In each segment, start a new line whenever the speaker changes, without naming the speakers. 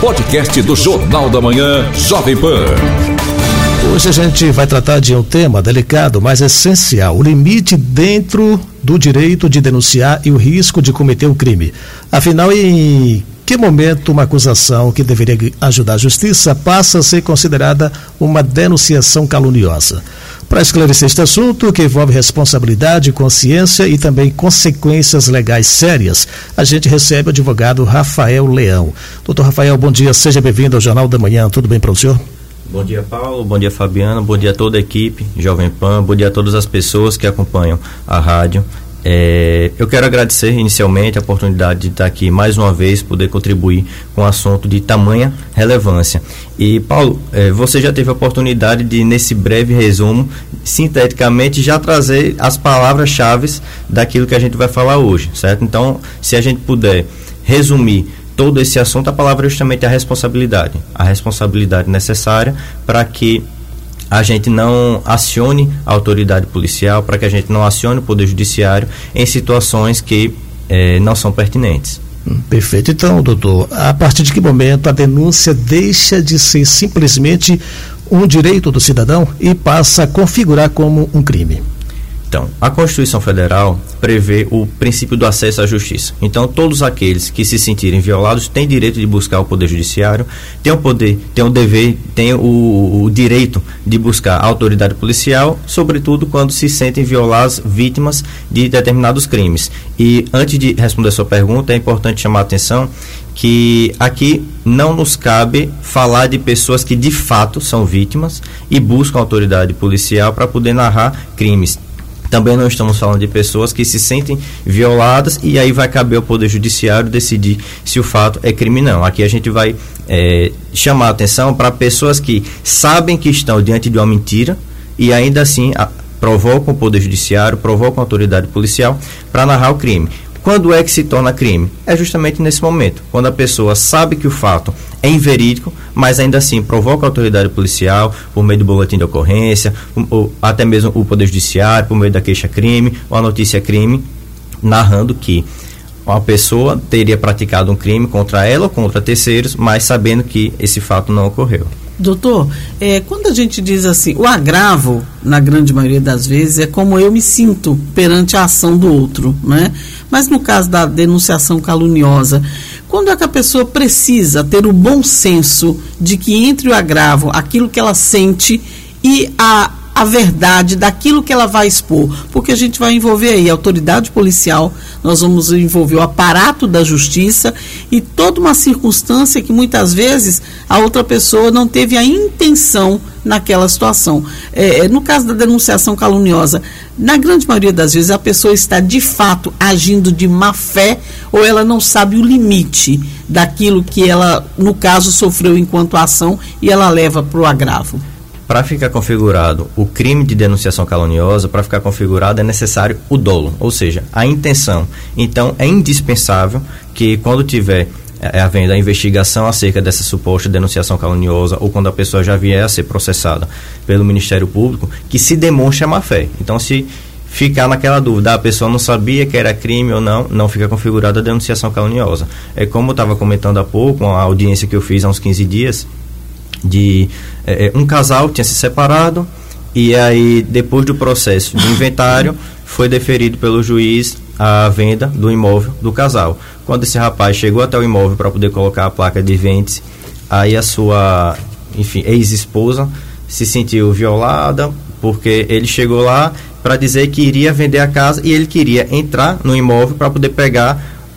podcast do Jornal da Manhã, Jovem Pan.
Hoje a gente vai tratar de um tema delicado, mas essencial: o limite dentro do direito de denunciar e o risco de cometer o crime. Afinal, em que momento uma acusação que deveria ajudar a justiça passa a ser considerada uma denunciação caluniosa? Para esclarecer este assunto, que envolve responsabilidade, consciência e também consequências legais sérias, a gente recebe o advogado Rafael Leão. Doutor Rafael, bom dia, seja bem-vindo ao Jornal da Manhã, tudo bem para o senhor?
Bom dia, Paulo, bom dia, Fabiana, bom dia a toda a equipe Jovem Pan, bom dia a todas as pessoas que acompanham a rádio. Eu quero agradecer inicialmente a oportunidade de estar aqui mais uma vez, poder contribuir com um assunto de tamanha relevância. E, Paulo, você já teve a oportunidade de, nesse breve resumo, sinteticamente já trazer as palavras-chave daquilo que a gente vai falar hoje, certo? Então, se a gente puder resumir todo esse assunto, a palavra é justamente a responsabilidade necessária para que a gente não acione a autoridade policial, para que a gente não acione o Poder Judiciário em situações que não são pertinentes.
Perfeito. Então, doutor, a partir de que momento a denúncia deixa de ser simplesmente um direito do cidadão e passa a configurar como um crime?
Então, a Constituição Federal prevê o princípio do acesso à justiça. Então, todos aqueles que se sentirem violados têm direito de buscar o Poder Judiciário, têm o dever, têm o direito de buscar a autoridade policial, sobretudo quando se sentem violadas, vítimas de determinados crimes. E, antes de responder a sua pergunta, é importante chamar a atenção que aqui não nos cabe falar de pessoas que de fato são vítimas e buscam a autoridade policial para poder narrar crimes. Também não estamos falando de pessoas que se sentem violadas e aí vai caber ao Poder Judiciário decidir se o fato é crime ou não. Aqui a gente vai chamar a atenção para pessoas que sabem que estão diante de uma mentira e ainda assim provocam o Poder Judiciário, provocam a autoridade policial para narrar o crime. Quando é que se torna crime? É justamente nesse momento, quando a pessoa sabe que o fato é inverídico, mas ainda assim provoca a autoridade policial por meio do boletim de ocorrência, ou até mesmo o Poder Judiciário, por meio da queixa-crime ou a notícia-crime, narrando que uma pessoa teria praticado um crime contra ela ou contra terceiros, mas sabendo que esse fato não ocorreu.
Doutor, quando a gente diz assim, o agravo, na grande maioria das vezes, é como eu me sinto perante a ação do outro, né? Mas no caso da denunciação caluniosa, quando é que a pessoa precisa ter o bom senso de que entre o agravo, aquilo que ela sente e a verdade daquilo que ela vai expor, porque a gente vai envolver aí a autoridade policial, nós vamos envolver o aparato da justiça e toda uma circunstância que muitas vezes a outra pessoa não teve a intenção naquela situação. No caso da denunciação caluniosa, na grande maioria das vezes a pessoa está de fato agindo de má fé ou ela não sabe o limite daquilo que ela, no caso, sofreu enquanto ação e ela leva para o agravo.
Para ficar configurado o crime de denunciação caluniosa, para ficar configurado é necessário o dolo, ou seja, a intenção. Então, é indispensável que quando tiver havendo a investigação acerca dessa suposta denunciação caluniosa ou quando a pessoa já vier a ser processada pelo Ministério Público, que se demonstre a má-fé. Então, se ficar naquela dúvida, a pessoa não sabia que era crime ou não, não fica configurada a denunciação caluniosa. É como eu estava comentando há pouco, a audiência que eu fiz há uns 15 dias, de um casal tinha se separado e aí depois do processo de inventário foi deferido pelo juiz a venda do imóvel do casal. Quando esse rapaz chegou até o imóvel para poder colocar a placa de vende, aí a sua, ex-esposa se sentiu violada porque ele chegou lá para dizer que iria vender a casa e ele queria entrar no imóvel para poder pegar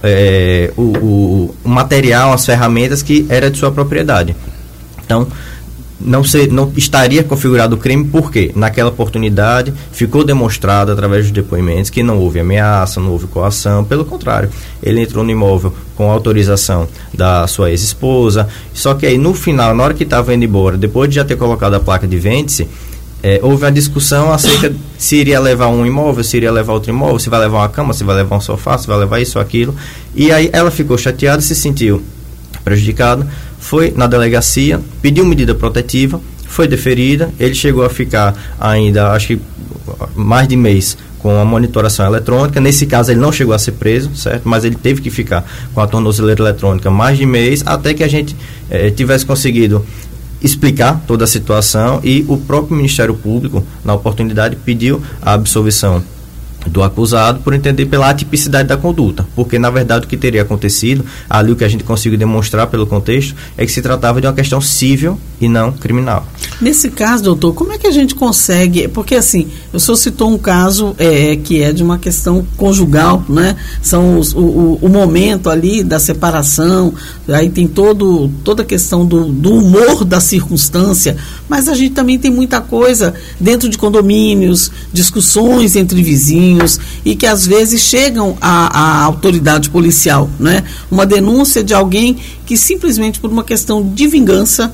o material, as ferramentas que era de sua propriedade. Então, não estaria configurado o crime porque naquela oportunidade ficou demonstrado através dos depoimentos que não houve ameaça, não houve coação, pelo contrário, ele entrou no imóvel com autorização da sua ex-esposa, só que aí no final, na hora que estava indo embora, depois de já ter colocado a placa de vende-se, houve uma discussão acerca se iria levar um imóvel, se iria levar outro imóvel, se vai levar uma cama, se vai levar um sofá, se vai levar isso ou aquilo, e aí ela ficou chateada, se sentiu prejudicada, foi na delegacia, pediu medida protetiva, foi deferida, ele chegou a ficar ainda, acho que mais de mês, com a monitoração eletrônica. Nesse caso ele não chegou a ser preso, certo? Mas ele teve que ficar com a tornozeleira eletrônica mais de mês, até que a gente tivesse conseguido explicar toda a situação, e o próprio Ministério Público, na oportunidade, pediu a absolvição do acusado por entender pela atipicidade da conduta, porque na verdade o que teria acontecido ali, o que a gente conseguiu demonstrar pelo contexto, é que se tratava de uma questão civil e não criminal.
Nesse caso, doutor, como é que a gente consegue, porque assim, o senhor citou um caso que é de uma questão conjugal, né? São o momento ali da separação, aí tem toda a questão do humor da circunstância, mas a gente também tem muita coisa dentro de condomínios, discussões entre vizinhos, e que às vezes chegam à autoridade policial, né? Uma denúncia de alguém que simplesmente por uma questão de vingança,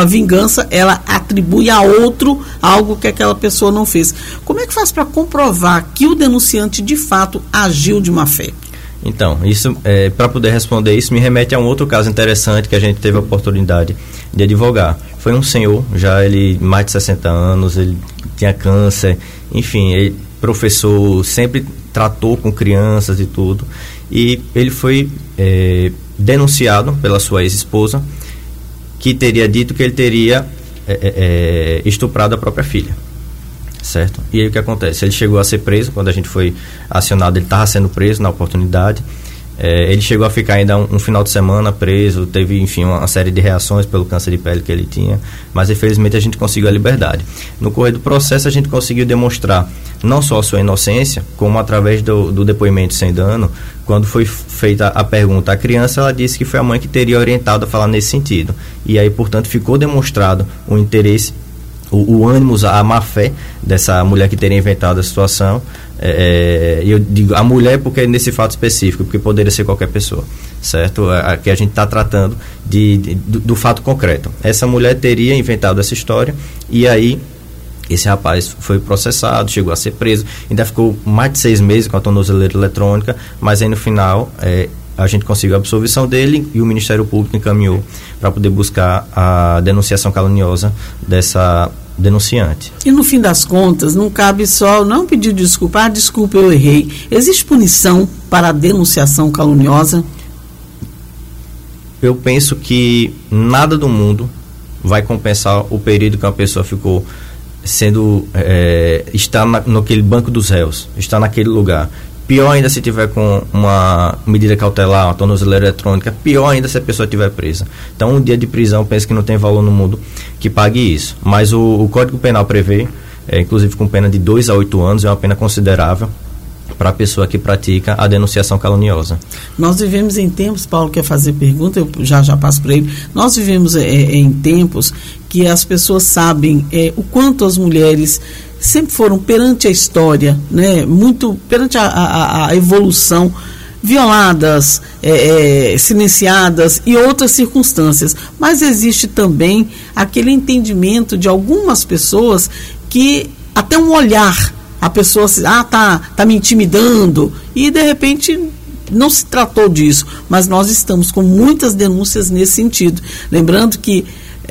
ela atribui a outro algo que aquela pessoa não fez. Como é que faz para comprovar que o denunciante de fato agiu de má fé?
Então, isso, para poder responder isso, me remete a um outro caso interessante que a gente teve a oportunidade de advogar. Foi um senhor, já ele mais de 60 anos, ele tinha câncer, enfim, ele professor, sempre tratou com crianças e tudo, e ele foi denunciado pela sua ex-esposa, que teria dito que ele teria estuprado a própria filha, certo? E aí o que acontece? Ele chegou a ser preso, quando a gente foi acionado, ele estava sendo preso na oportunidade. Ele chegou a ficar ainda um final de semana preso, teve, enfim, uma série de reações pelo câncer de pele que ele tinha, mas infelizmente a gente conseguiu a liberdade. No correr do processo a gente conseguiu demonstrar não só a sua inocência, como através do depoimento sem dano. Quando foi feita a pergunta à criança, ela disse que foi a mãe que teria orientado a falar nesse sentido, e aí, portanto, ficou demonstrado o interesse, o ânimo, a má fé dessa mulher que teria inventado a situação. Eu digo a mulher porque nesse fato específico, porque poderia ser qualquer pessoa, certo? Que a gente está tratando do fato concreto. Essa mulher teria inventado essa história, e aí esse rapaz foi processado, chegou a ser preso, ainda ficou mais de 6 meses com a tornozeleira eletrônica, mas aí no final a gente conseguiu a absolvição dele, e o Ministério Público encaminhou para poder buscar a denunciação caluniosa dessa denunciante.
E no fim das contas, não cabe só não pedir desculpa, desculpa, eu errei. Existe punição para a denunciação caluniosa?
Eu penso que nada do mundo vai compensar o período que uma pessoa ficou está naquele banco dos réus, está naquele lugar. Pior ainda se tiver com uma medida cautelar, uma tornozeleira eletrônica, pior ainda se a pessoa estiver presa. Então, um dia de prisão, penso que não tem valor no mundo que pague isso. Mas o Código Penal prevê, inclusive com pena de 2 a 8 anos, é uma pena considerável para a pessoa que pratica a denunciação caluniosa.
Nós vivemos em tempos, Paulo quer fazer pergunta, eu já passo para ele. Nós vivemos em tempos que as pessoas sabem o quanto as mulheres sempre foram perante a história, né, muito perante a evolução, violadas, silenciadas e outras circunstâncias. Mas existe também aquele entendimento de algumas pessoas que até um olhar, a pessoa tá me intimidando, e de repente não se tratou disso, mas nós estamos com muitas denúncias nesse sentido. Lembrando que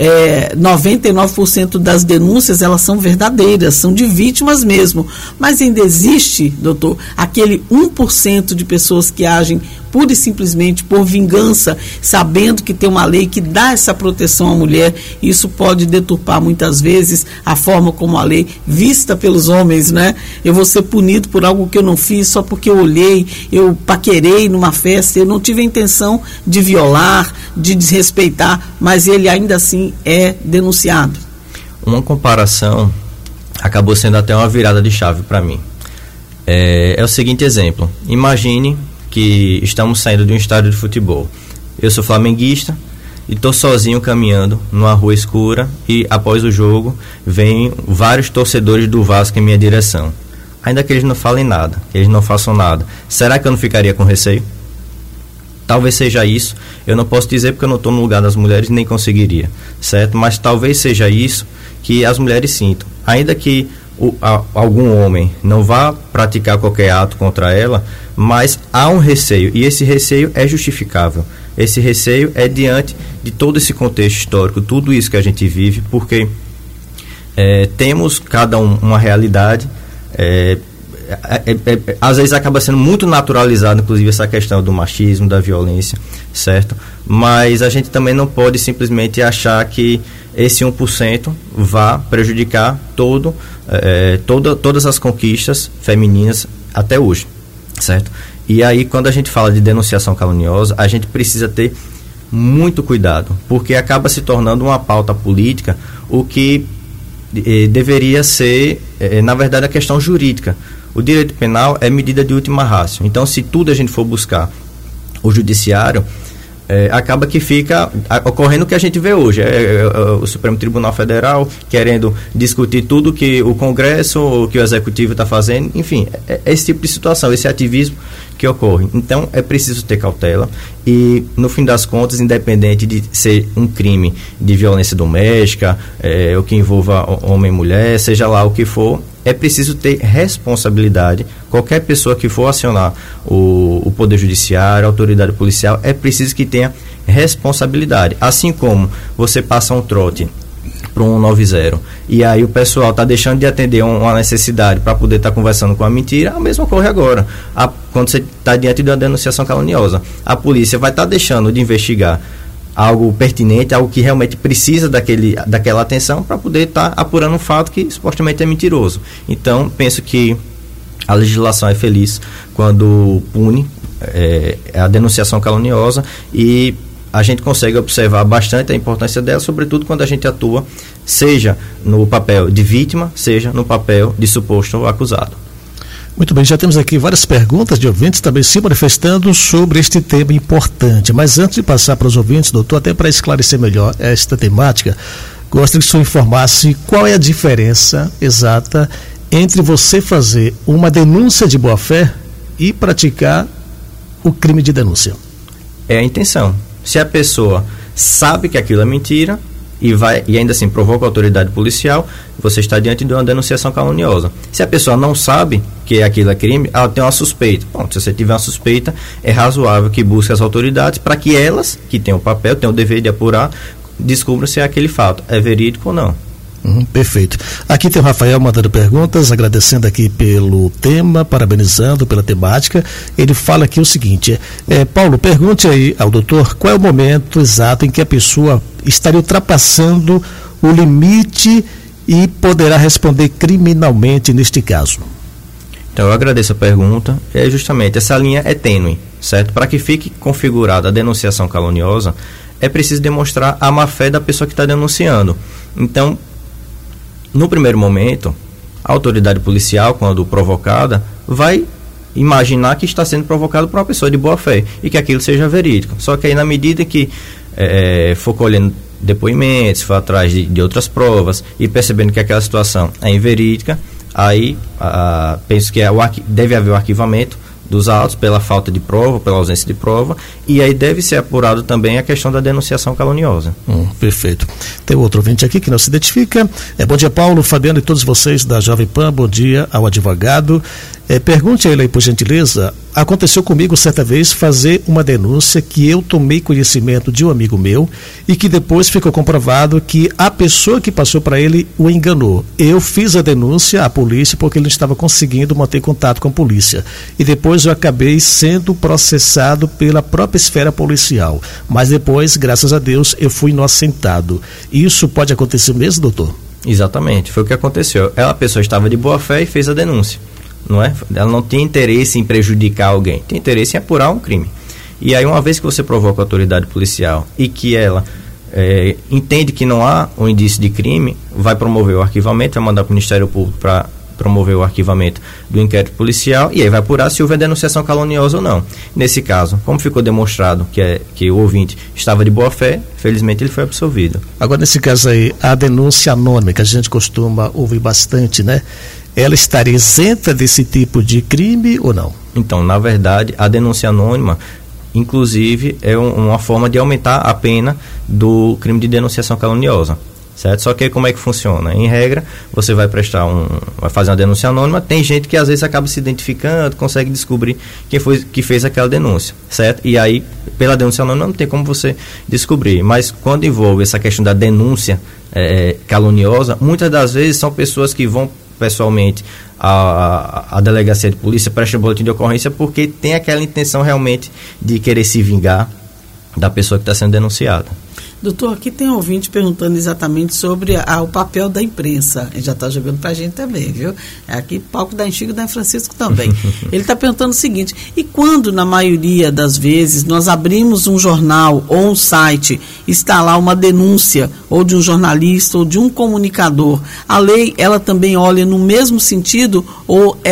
99% das denúncias, elas são verdadeiras, são de vítimas mesmo, mas ainda existe, doutor, aquele 1% de pessoas que agem pura e simplesmente por vingança, sabendo que tem uma lei que dá essa proteção à mulher. Isso pode deturpar muitas vezes a forma como a lei vista pelos homens, né? Eu vou ser punido por algo que eu não fiz só porque eu olhei, eu paquerei numa festa, eu não tive a intenção de violar, de desrespeitar, mas ele ainda assim é denunciado.
Uma comparação acabou sendo até uma virada de chave para mim. É o seguinte exemplo: imagine que estamos saindo de um estádio de futebol. Eu sou flamenguista e estou sozinho caminhando numa rua escura, e após o jogo vêm vários torcedores do Vasco em minha direção. Ainda que eles não falem nada, que eles não façam nada, será que eu não ficaria com receio? Talvez seja isso. Eu não posso dizer porque eu não estou no lugar das mulheres, nem conseguiria, certo? Mas talvez seja isso que as mulheres sintam. Ainda que algum homem não vá praticar qualquer ato contra ela, mas há um receio, e esse receio é justificável. Esse receio é diante de todo esse contexto histórico, tudo isso que a gente vive, porque temos cada uma realidade. às vezes acaba sendo muito naturalizado, inclusive, essa questão do machismo, da violência, certo? Mas a gente também não pode simplesmente achar que esse 1% vá prejudicar todas as conquistas femininas até hoje, certo? E aí, quando a gente fala de denunciação caluniosa, a gente precisa ter muito cuidado, porque acaba se tornando uma pauta política, o que deveria ser, na verdade, a questão jurídica. O direito penal é medida de última ratio. Então, se tudo a gente for buscar o judiciário, acaba que fica ocorrendo o que a gente vê hoje. O Supremo Tribunal Federal querendo discutir tudo que o Congresso, que o Executivo está fazendo, enfim, é esse tipo de situação, esse ativismo que ocorre. Então, é preciso ter cautela e, no fim das contas, independente de ser um crime de violência doméstica, o que envolva homem e mulher, seja lá o que for, é preciso ter responsabilidade. Qualquer pessoa que for acionar o Poder Judiciário, a autoridade policial, é preciso que tenha responsabilidade. Assim como você passa um trote para um 190 e aí o pessoal está deixando de atender uma necessidade para poder estar conversando com a mentira, a mesma ocorre agora. Quando você está diante de uma denunciação caluniosa, a polícia vai estar deixando de investigar algo pertinente, algo que realmente precisa daquela atenção para poder estar apurando um fato que supostamente é mentiroso. Então, penso que a legislação é feliz quando pune a denunciação caluniosa e a gente consegue observar bastante a importância dela, sobretudo quando a gente atua, seja no papel de vítima, seja no papel de suposto acusado.
Muito bem, já temos aqui várias perguntas de ouvintes também se manifestando sobre este tema importante. Mas antes de passar para os ouvintes, doutor, até para esclarecer melhor esta temática, gostaria que o senhor informasse qual é a diferença exata entre você fazer uma denúncia de boa-fé e praticar o crime de denúncia.
É a intenção. Se a pessoa sabe que aquilo é mentira e ainda assim provoca a autoridade policial, você está diante de uma denunciação caluniosa. Se a pessoa não sabe que aquilo é crime, ela tem uma suspeita. Bom, se você tiver uma suspeita, é razoável que busque as autoridades para que elas, que têm o papel, têm o dever de apurar, descubram se aquele fato é verídico ou não.
Perfeito. Aqui tem o Rafael mandando perguntas, agradecendo aqui pelo tema, parabenizando pela temática. Ele fala aqui o seguinte: Paulo, pergunte aí ao doutor qual é o momento exato em que a pessoa estaria ultrapassando o limite e poderá responder criminalmente neste caso.
Então, eu agradeço a pergunta. Justamente essa linha é tênue, certo? Para que fique configurada a denunciação caluniosa, é preciso demonstrar a má-fé da pessoa que está denunciando. Então, no primeiro momento, a autoridade policial, quando provocada, vai imaginar que está sendo provocado por uma pessoa de boa fé e que aquilo seja verídico. Só que aí, na medida que for colhendo depoimentos, for atrás de outras provas e percebendo que aquela situação é inverídica, aí penso que deve haver o arquivamento dos autos pela falta de prova, pela ausência de prova, e aí deve ser apurado também a questão da denunciação caluniosa.
Perfeito. Tem outro ouvinte aqui que não se identifica. Bom dia, Paulo, Fabiano e todos vocês da Jovem Pan, bom dia ao advogado. Pergunte a ele aí, por gentileza, aconteceu comigo certa vez fazer uma denúncia que eu tomei conhecimento de um amigo meu e que depois ficou comprovado que a pessoa que passou para ele o enganou. Eu fiz a denúncia à polícia porque ele não estava conseguindo manter contato com a polícia e depois eu acabei sendo processado pela própria esfera policial, mas depois, graças a Deus, eu fui inocentado. Isso pode acontecer mesmo, doutor?
Exatamente, foi o que aconteceu. A pessoa estava de boa fé e fez a denúncia. Não é? Ela não tem interesse em prejudicar alguém, tem interesse em apurar um crime. E aí, uma vez que você provoca a autoridade policial e que ela entende que não há um indício de crime, vai promover o arquivamento, vai mandar para o Ministério Público para promover o arquivamento do inquérito policial e aí vai apurar se houver denunciação caluniosa ou não. Nesse caso, como ficou demonstrado que o ouvinte estava de boa fé, felizmente ele foi absolvido.
Agora, nesse caso aí, a denúncia anônima, que a gente costuma ouvir bastante, né? Ela estaria isenta desse tipo de crime ou não?
Então, na verdade, a denúncia anônima, inclusive, é uma forma de aumentar a pena do crime de denunciação caluniosa, certo? Só que como é que funciona? Em regra, você vai fazer uma denúncia anônima, tem gente que às vezes acaba se identificando, consegue descobrir quem foi que fez aquela denúncia, certo? E aí, pela denúncia anônima não tem como você descobrir, mas quando envolve essa questão da denúncia caluniosa, muitas das vezes são pessoas que vão pessoalmente à delegacia de polícia, presta um boletim de ocorrência, porque tem aquela intenção realmente de querer se vingar da pessoa que está sendo denunciada.
Doutor, aqui tem um ouvinte perguntando exatamente sobre o papel da imprensa. Ele já está jogando para a gente também, viu? Aqui, palco da Anchico e da Francisco também. Ele está perguntando o seguinte: e quando, na maioria das vezes, nós abrimos um jornal ou um site, está lá uma denúncia, ou de um jornalista, ou de um comunicador, a lei, ela também olha no mesmo sentido, ou é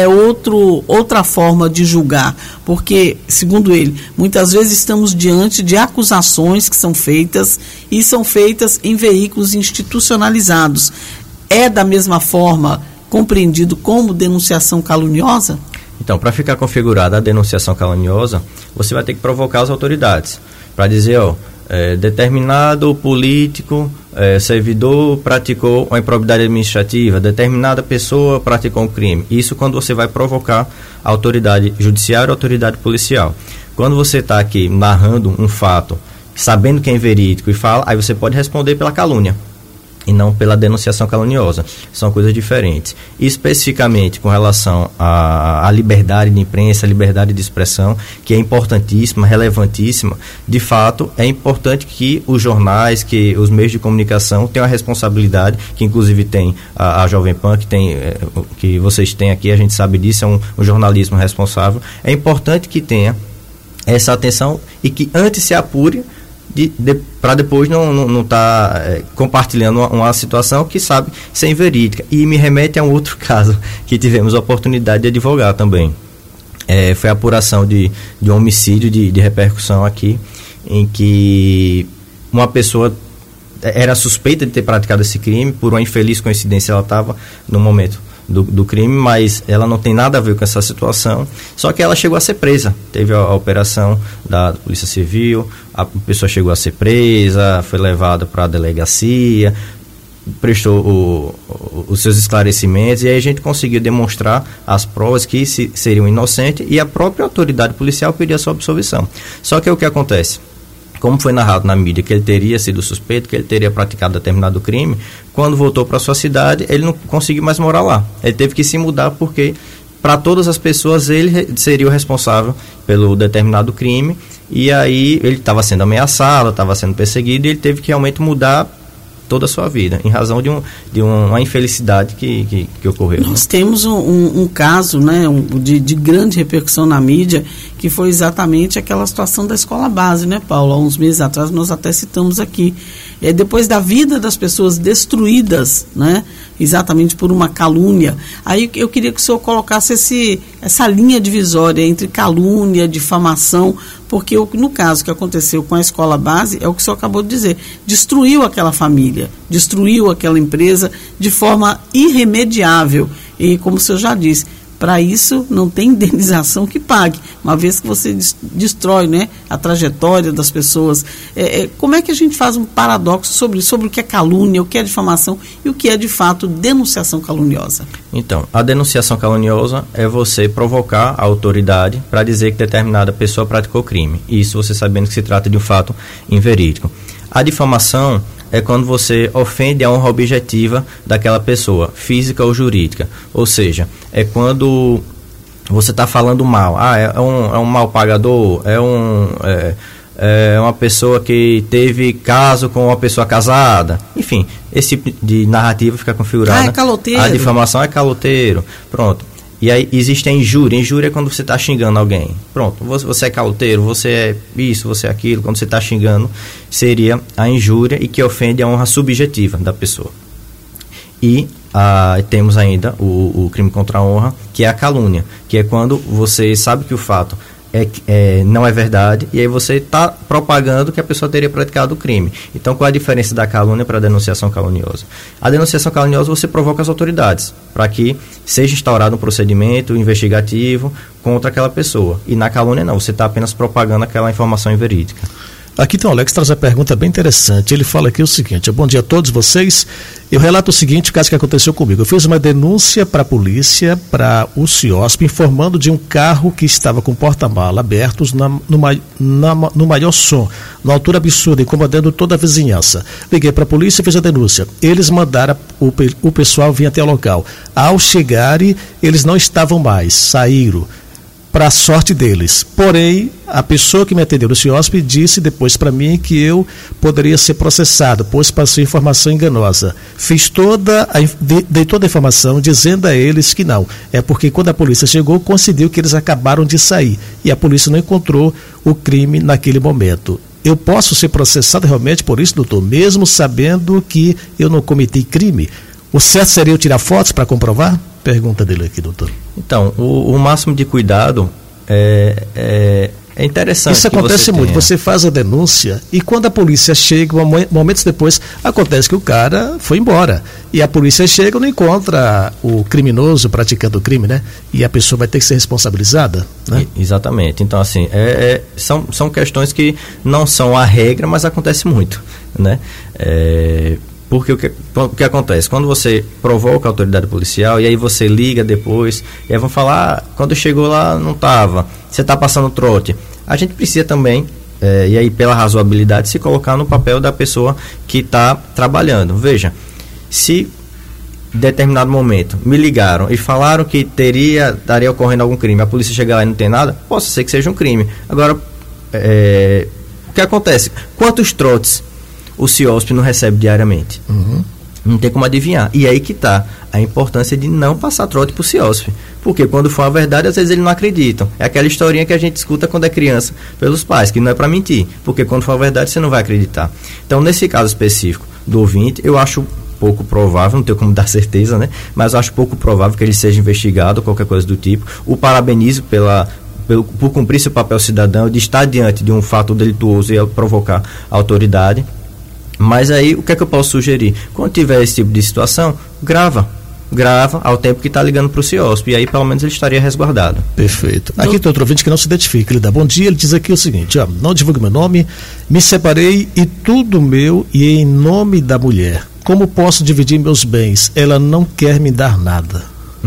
outra forma de julgar? Porque, segundo ele, muitas vezes estamos diante de acusações que são feitas e são feitas em veículos institucionalizados. É da mesma forma compreendido como denunciação caluniosa?
Então, para ficar configurada a denunciação caluniosa, você vai ter que provocar as autoridades para dizer, determinado político, servidor praticou uma improbidade administrativa, determinada pessoa praticou um crime. Isso quando você vai provocar a autoridade judiciária ou a autoridade policial. Quando você está aqui narrando um fato, sabendo que é inverídico e fala, aí você pode responder pela calúnia e não pela denunciação caluniosa. São coisas diferentes. E especificamente com relação à liberdade de imprensa, a liberdade de expressão, que é importantíssima, relevantíssima, de fato, é importante que os jornais, que os meios de comunicação tenham a responsabilidade, que inclusive tem a Jovem Pan, que vocês têm aqui, a gente sabe disso, é um jornalismo responsável. É importante que tenha essa atenção e que antes se apure para depois não estar compartilhando uma situação que sabe ser inverídica. E me remete a um outro caso que tivemos a oportunidade de advogar também. Foi a apuração de um homicídio de repercussão aqui, em que uma pessoa era suspeita de ter praticado esse crime. Por uma infeliz coincidência, ela estava no momento do crime, mas ela não tem nada a ver com essa situação, só que ela chegou a ser presa. Teve a operação da Polícia Civil, a pessoa chegou a ser presa, foi levada para a delegacia, prestou os seus esclarecimentos, e aí a gente conseguiu demonstrar as provas que seriam inocentes, e a própria autoridade policial pediu a sua absolvição. Só que o que acontece? Como foi narrado na mídia que ele teria sido suspeito, que ele teria praticado determinado crime, quando voltou para sua cidade, ele não conseguiu mais morar lá. Ele teve que se mudar porque, para todas as pessoas, ele seria o responsável pelo determinado crime, e aí ele estava sendo ameaçado, estava sendo perseguido, e ele teve que realmente mudar toda a sua vida, em razão de uma infelicidade que ocorreu.
Nós temos um caso, né, de grande repercussão na mídia, que foi exatamente aquela situação da escola base, né, Paulo? Há uns meses atrás nós até citamos aqui. Depois da vida das pessoas destruídas, né, exatamente por uma calúnia, aí eu queria que o senhor colocasse essa linha divisória entre calúnia e difamação, porque no caso que aconteceu com a escola base, é o que o senhor acabou de dizer, destruiu aquela família, destruiu aquela empresa de forma irremediável, e como o senhor já disse, para isso não tem indenização que pague, uma vez que você destrói, né, a trajetória das pessoas. Como é que a gente faz um paradoxo sobre o que é calúnia, o que é difamação e o que é de fato denunciação caluniosa?
Então, a denunciação caluniosa é você provocar a autoridade para dizer que determinada pessoa praticou crime, isso você sabendo que se trata de um fato inverídico. A difamação é quando você ofende a honra objetiva daquela pessoa, física ou jurídica. Ou seja, é quando você está falando mal. É um mal pagador, é uma pessoa que teve caso com uma pessoa casada. Enfim, esse tipo de narrativa fica configurada.
É caloteiro.
A difamação é caloteiro. Pronto. E aí existe a injúria. Injúria é quando você está xingando alguém. Pronto, você é caloteiro, você é isso, você é aquilo. Quando você está xingando, seria a injúria, e que ofende a honra subjetiva da pessoa. E temos ainda o crime contra a honra, que é a calúnia, que é quando você sabe que o fato não é verdade, e aí você está propagando que a pessoa teria praticado o crime. Então, qual é a diferença da calúnia para a denunciação caluniosa? A denunciação caluniosa você provoca as autoridades para que seja instaurado um procedimento investigativo contra aquela pessoa. E na calúnia não, você está apenas propagando aquela informação inverídica.
Aqui tem o Alex, traz uma pergunta bem interessante. Ele fala aqui o seguinte: bom dia a todos vocês. Eu relato o seguinte, o caso que aconteceu comigo. Eu fiz uma denúncia para a polícia, para o CIOSP, informando de um carro que estava com porta-mala abertos no maior som, numa altura absurda, incomodando toda a vizinhança. Liguei para a polícia e fiz a denúncia. Eles mandaram o pessoal vir até o local. Ao chegarem, eles não estavam mais, saíram. Para a sorte deles. Porém, a pessoa que me atendeu no CIOSP disse depois para mim que eu poderia ser processado, pois passei informação enganosa. Dei toda a informação dizendo a eles que não. É porque quando a polícia chegou, coincidiu que eles acabaram de sair e a polícia não encontrou o crime naquele momento. Eu posso ser processado realmente por isso, doutor, mesmo sabendo que eu não cometi crime? O certo seria eu tirar fotos para comprovar? Pergunta dele aqui, doutor.
Então, o máximo de cuidado é interessante.
Isso acontece muito. Você faz a denúncia e quando a polícia chega, momentos depois, acontece que o cara foi embora. E a polícia chega e não encontra o criminoso praticando o crime, né? E a pessoa vai ter que ser responsabilizada, né?
Exatamente. Então, assim, são questões que não são a regra, mas acontece muito, né? Porque o que acontece? Quando você provoca a autoridade policial e aí você liga depois, e aí vão falar, quando chegou lá não estava, você está passando trote. A gente precisa também, e aí pela razoabilidade, se colocar no papel da pessoa que está trabalhando. Veja, se em determinado momento me ligaram e falaram que estaria ocorrendo algum crime, a polícia chegar lá e não tem nada, pode ser que seja um crime. Agora, o que acontece? Quantos trotes o CIOSP não recebe diariamente? Não tem como adivinhar. E aí que está a importância de não passar trote para o CIOSP. Porque quando for a verdade, às vezes eles não acreditam. É aquela historinha que a gente escuta quando é criança pelos pais, que não é para mentir. Porque quando for a verdade, você não vai acreditar. Então, nesse caso específico do ouvinte, eu acho pouco provável, não tenho como dar certeza, né? Mas eu acho pouco provável que ele seja investigado ou qualquer coisa do tipo. O parabenizo por cumprir seu papel cidadão, de estar diante de um fato delituoso e provocar a autoridade. Mas aí, o que é que eu posso sugerir? Quando tiver esse tipo de situação, grava ao tempo que está ligando para o CIOSP, e aí pelo menos ele estaria resguardado.
Perfeito. Aqui tem outro ouvinte que não se identifica, ele dá bom dia, ele diz aqui o seguinte: não divulgue meu nome, me separei e tudo meu e em nome da mulher. Como posso dividir meus bens? Ela não quer me dar nada.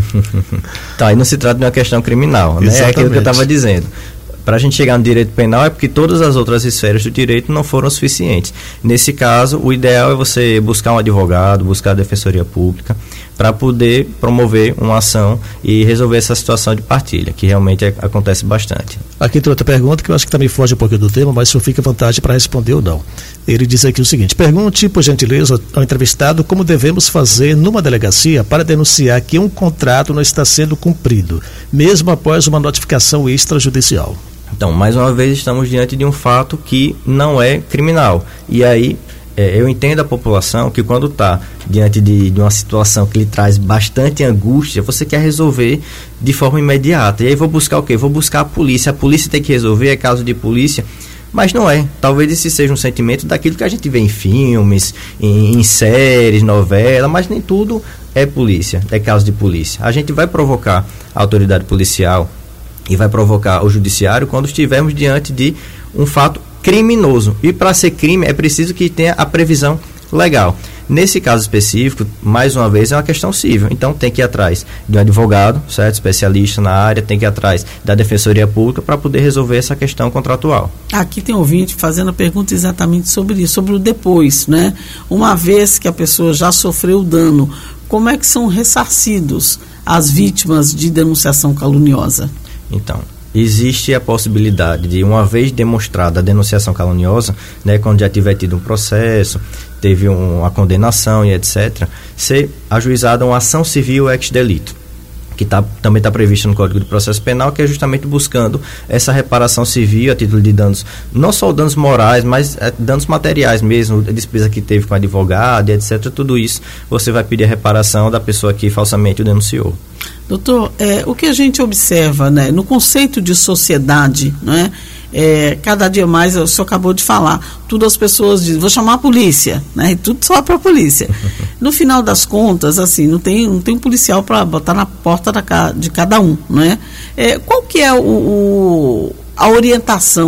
Tá, aí não se trata de uma questão criminal, né? Exatamente. É aquilo que eu estava dizendo. Para a gente chegar no direito penal é porque todas as outras esferas do direito não foram suficientes. Nesse caso, o ideal é você buscar um advogado, buscar a defensoria pública, para poder promover uma ação e resolver essa situação de partilha, que realmente acontece bastante.
Aqui tem outra pergunta que eu acho que também foge um pouquinho do tema, mas o senhor fica à vontade para responder ou não. Ele diz aqui o seguinte: pergunte, por gentileza, ao entrevistado como devemos fazer numa delegacia para denunciar que um contrato não está sendo cumprido, mesmo após uma notificação extrajudicial.
Então, mais uma vez, estamos diante de um fato que não é criminal. E aí, eu entendo a população que quando está diante de uma situação que lhe traz bastante angústia, você quer resolver de forma imediata. E aí vou buscar o quê? Vou buscar a polícia tem que resolver, é caso de polícia. Mas não é. Talvez esse seja um sentimento daquilo que a gente vê em filmes, em séries, novelas, mas nem tudo é polícia, é caso de polícia. A gente vai provocar a autoridade policial e vai provocar o judiciário quando estivermos diante de um fato criminoso. E para ser crime é preciso que tenha a previsão legal. Nesse caso específico, mais uma vez, é uma questão civil. Então tem que ir atrás de um advogado, certo? Especialista na área, tem que ir atrás da defensoria pública para poder resolver essa questão contratual. Aqui
tem um ouvinte fazendo a pergunta exatamente sobre isso, sobre o depois, né? Uma vez que a pessoa já sofreu o dano, como é que são ressarcidos as vítimas de denunciação caluniosa?
Então, existe a possibilidade de, uma vez demonstrada a denunciação caluniosa, né, quando já tiver tido um processo, teve uma condenação e etc., ser ajuizada uma ação civil ex delito, que também está prevista no Código de Processo Penal, que é justamente buscando essa reparação civil a título de danos, não só danos morais, mas danos materiais mesmo, a despesa que teve com advogado e etc., tudo isso você vai pedir a reparação da pessoa que falsamente o denunciou.
Doutor, o que a gente observa, né, no conceito de sociedade, né, cada dia mais, o senhor acabou de falar, tudo as pessoas dizem, vou chamar a polícia, né, e tudo só para a polícia. No final das contas, assim, não tem um policial para botar na porta de cada um, né? Qual que é a orientação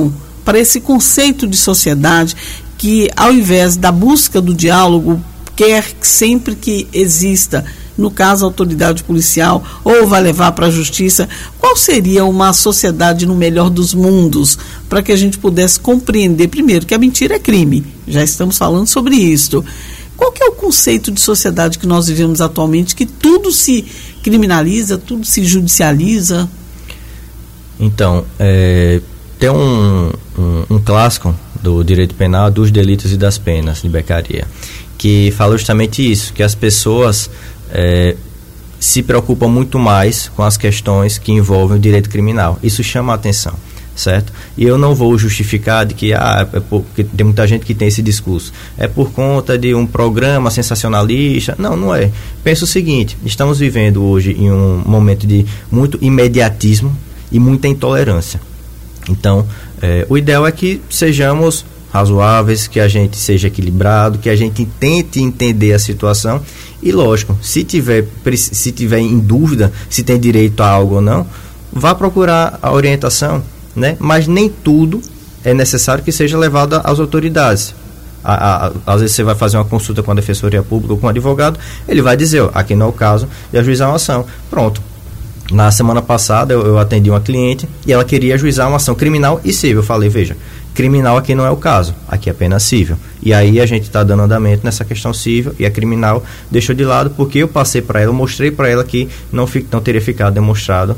para esse conceito de sociedade que, ao invés da busca do diálogo, quer sempre que exista, no caso a autoridade policial, ou vai levar para a justiça? Qual seria uma sociedade no melhor dos mundos, para que a gente pudesse compreender, primeiro, que a mentira é crime, já estamos falando sobre isso. Qual que é o conceito de sociedade que nós vivemos atualmente, que tudo se criminaliza, tudo se judicializa?
Então, tem um clássico do direito penal, dos delitos e das penas, de Beccaria, que fala justamente isso, que as pessoas se preocupam muito mais com as questões que envolvem o direito criminal. Isso chama a atenção, certo? E eu não vou justificar de que porque tem muita gente que tem esse discurso, é por conta de um programa sensacionalista. Não é. Pensa o seguinte, estamos vivendo hoje em um momento de muito imediatismo e muita intolerância. Então, o ideal é que sejamos razoáveis, que a gente seja equilibrado, que a gente tente entender a situação e, lógico, se tiver em dúvida se tem direito a algo ou não, vá procurar a orientação, né? Mas nem tudo é necessário que seja levado às autoridades. Às vezes você vai fazer uma consulta com a Defensoria Pública ou com o advogado, ele vai dizer, aqui não é o caso de ajuizar uma ação. Pronto. Na semana passada eu atendi uma cliente e ela queria ajuizar uma ação criminal e civil. Eu falei, veja, criminal aqui não é o caso, aqui é apenas civil. E aí a gente está dando andamento nessa questão civil e a criminal deixou de lado porque eu passei para ela, eu mostrei para ela que não teria ficado demonstrado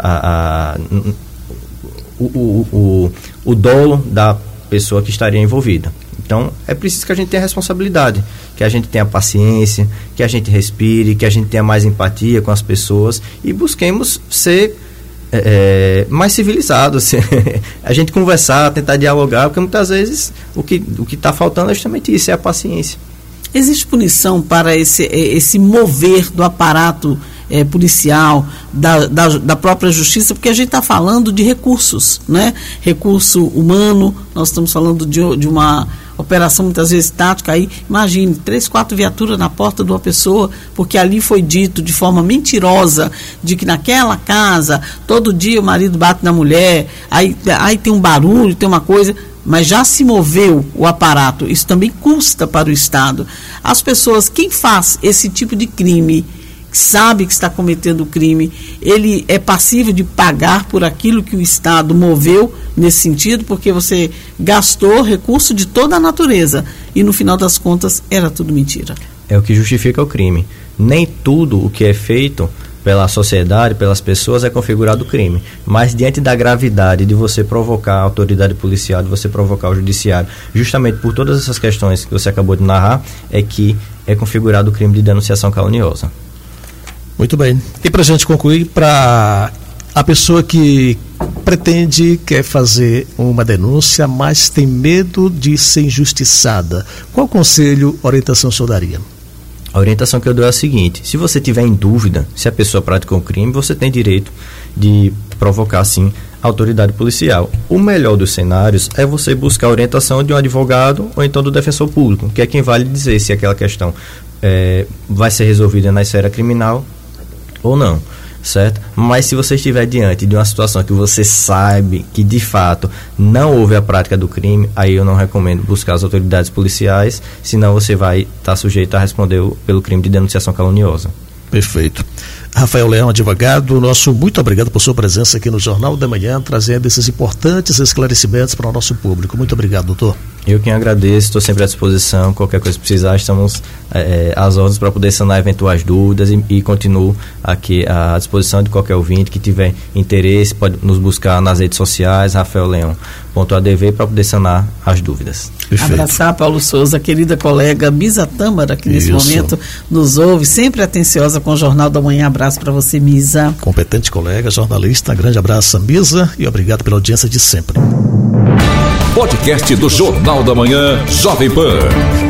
o dolo da pessoa que estaria envolvida. Então, é preciso que a gente tenha responsabilidade, que a gente tenha paciência, que a gente respire, que a gente tenha mais empatia com as pessoas e busquemos ser mais civilizados, a gente conversar, tentar dialogar, porque muitas vezes o que está faltando é justamente isso, é a paciência.
Existe punição para esse mover do aparato policial, da própria justiça, porque a gente está falando de recursos, né? Recurso humano, nós estamos falando de uma operação muitas vezes tática. Aí imagine 3, 4 viaturas na porta de uma pessoa, porque ali foi dito de forma mentirosa de que naquela casa todo dia o marido bate na mulher, aí tem um barulho, tem uma coisa, mas já se moveu o aparato. Isso também custa para o Estado. As pessoas, quem faz esse tipo de crime, sabe que está cometendo crime, ele é passível de pagar por aquilo que o Estado moveu nesse sentido, porque você gastou recurso de toda a natureza e no final das contas era tudo mentira.
É o que justifica o crime. Nem tudo o que é feito pela sociedade, pelas pessoas, é configurado crime. Mas diante da gravidade de você provocar a autoridade policial, de você provocar o judiciário, justamente por todas essas questões que você acabou de narrar, é que é configurado o crime de denunciação caluniosa.
Muito bem. E para a gente concluir, para a pessoa que quer fazer uma denúncia, mas tem medo de ser injustiçada, qual conselho, orientação o senhor daria?
A orientação que eu dou é a seguinte: se você tiver em dúvida se a pessoa praticou um crime, você tem direito de provocar, sim, a autoridade policial. O melhor dos cenários é você buscar a orientação de um advogado ou então do defensor público, que é quem vai lhe dizer se aquela questão vai ser resolvida na esfera criminal ou não, certo? Mas se você estiver diante de uma situação que você sabe que de fato não houve a prática do crime, aí eu não recomendo buscar as autoridades policiais, senão você vai estar sujeito a responder pelo crime de denunciação caluniosa.
Perfeito. Rafael Leão, advogado, nosso muito obrigado por sua presença aqui no Jornal da Manhã, trazendo esses importantes esclarecimentos para o nosso público. Muito obrigado, doutor.
Eu quem agradeço, estou sempre à disposição, qualquer coisa que precisar, estamos às ordens para poder sanar eventuais dúvidas e continuo aqui à disposição de qualquer ouvinte que tiver interesse, pode nos buscar nas redes sociais, rafaelleão.adv, para poder sanar as dúvidas.
Perfeito. Abraçar Paulo Souza, querida colega Misa Tâmara, que nesse momento nos ouve, sempre atenciosa com o Jornal da Manhã. Abraço para você, Misa.
Competente colega, jornalista, grande abraço, Misa, e obrigado pela audiência de sempre.
Podcast do Jornal da Manhã, Jovem Pan.